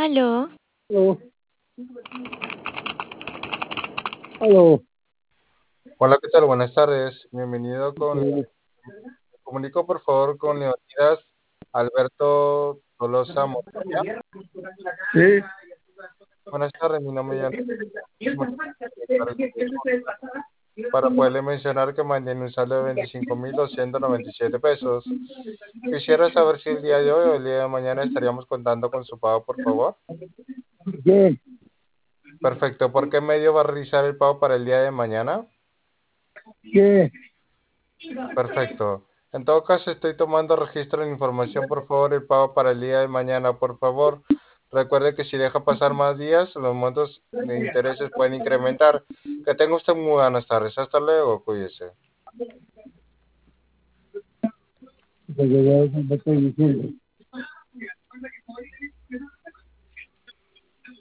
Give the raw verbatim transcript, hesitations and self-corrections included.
Aló, Aló, aló. Hola, ¿qué tal? Buenas tardes. Bienvenido con... Sí, Me comunico, por favor, con Leonidas Alberto Tolosa Montoya. sí, Buenas tardes, mi nombre es Jan- para poderle mencionar que mantiene un saldo de veinticinco mil doscientos noventa y siete pesos. Quisiera saber si el día de hoy o el día de mañana estaríamos contando con su pago, por favor. ¿qué? Perfecto. ¿Por qué medio va a realizar el pago para el día de mañana? ¿Qué? Perfecto. En todo caso, estoy tomando registro de la información. Por favor, el pago para el día de mañana, por favor. Recuerde que si deja pasar más días, los montos de intereses pueden incrementar. Que tenga usted muy buenas tardes. Hasta luego. Cuídese. Porque ya eso me estoy diciendo.